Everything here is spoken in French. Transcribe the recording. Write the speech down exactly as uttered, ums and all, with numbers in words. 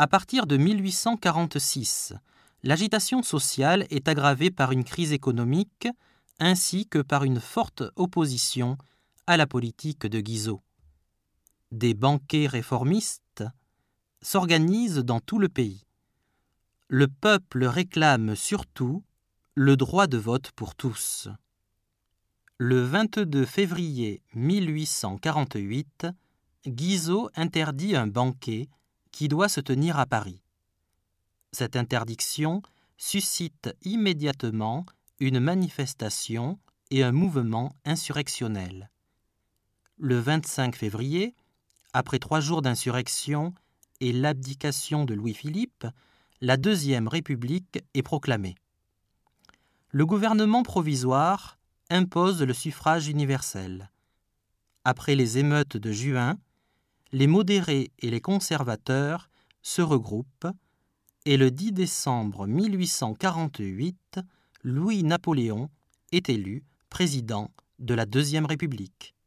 À partir de mille huit cent quarante-six, l'agitation sociale est aggravée par une crise économique ainsi que par une forte opposition à la politique de Guizot. Des banquets réformistes s'organisent dans tout le pays. Le peuple réclame surtout le droit de vote pour tous. Le vingt-deux février mille huit cent quarante-huit, Guizot interdit un banquet qui doit se tenir à Paris. Cette interdiction suscite immédiatement une manifestation et un mouvement insurrectionnel. Le vingt-cinq février, après trois jours d'insurrection et l'abdication de Louis-Philippe, la Deuxième République est proclamée. Le gouvernement provisoire impose le suffrage universel. Après les émeutes de juin, les modérés et les conservateurs se regroupent et le dix décembre mille huit cent quarante-huit, Louis-Napoléon est élu président de la Deuxième République.